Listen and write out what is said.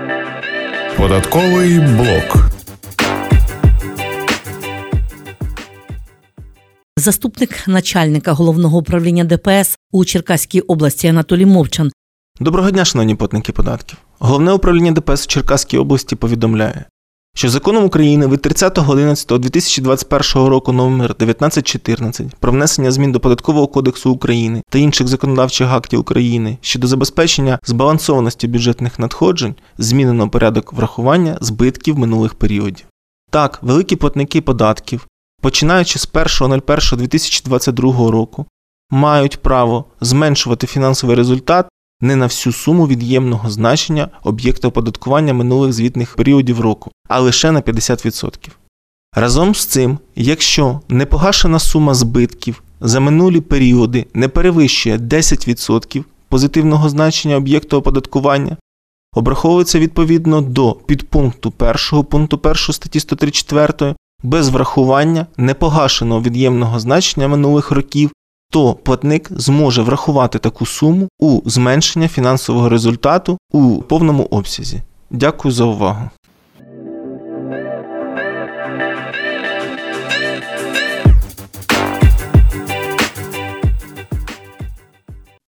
Податковий блок. Заступник начальника Головного управління ДПС у Черкаській області Анатолій Мовчан. Доброго дня, шановні платники податків. Головне управління ДПС у Черкаській області повідомляє, що Законом України від 30.11.2021 року номер 1914 про внесення змін до Податкового кодексу України та інших законодавчих актів України щодо забезпечення збалансованості бюджетних надходжень змінено порядок врахування збитків минулих періодів. Так, великі платники податків, починаючи з 1.01.2022 року, мають право зменшувати фінансовий результат не на всю суму від'ємного значення об'єкта оподаткування минулих звітних періодів року, а лише на 50%. Разом з цим, якщо непогашена сума збитків за минулі періоди не перевищує 10% позитивного значення об'єкту оподаткування, обраховується відповідно до підпункту 1 пункту 1 статті 134 без врахування непогашеного від'ємного значення минулих років, то платник зможе врахувати таку суму у зменшення фінансового результату у повному обсязі. Дякую за увагу.